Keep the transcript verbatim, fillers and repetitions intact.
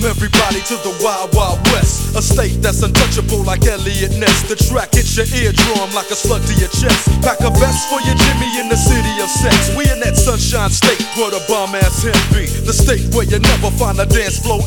Welcome everybody to the Wild Wild West, a state that's untouchable like Elliot Ness. The track hits your eardrum like a slug to your chest. Pack a vest for your Jimmy in the city of sex. We in that sunshine state where the bomb ass hemp be. The state where you never find a dance floor